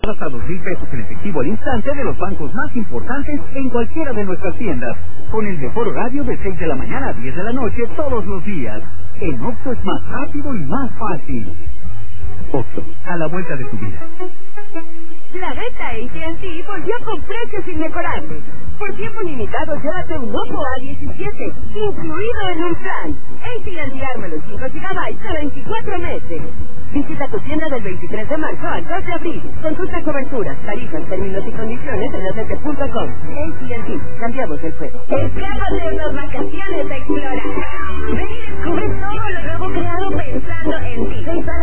hasta 2,000 pesos en efectivo al instante de los bancos más importantes en cualquiera de nuestras tiendas, con el mejor horario de 6 de la mañana a 10 de la noche todos los días. En Oxxo es más rápido y más fácil. Oxxo, a la vuelta de tu vida. La venta AT&T volvió con precios inmejorables. Por tiempo limitado, llévate un Oppo A17, incluido en un plan. AT&T arma los 5 GB a 24 meses. Visita tu tienda del 23 de marzo al 2 de abril. Consulta coberturas, tarifas, términos y condiciones en AT&T.com. AT&T, cambiamos el juego. Escápate de unas vacaciones a explorar. Ven y descubre todo lo nuevo creado pensando en ti.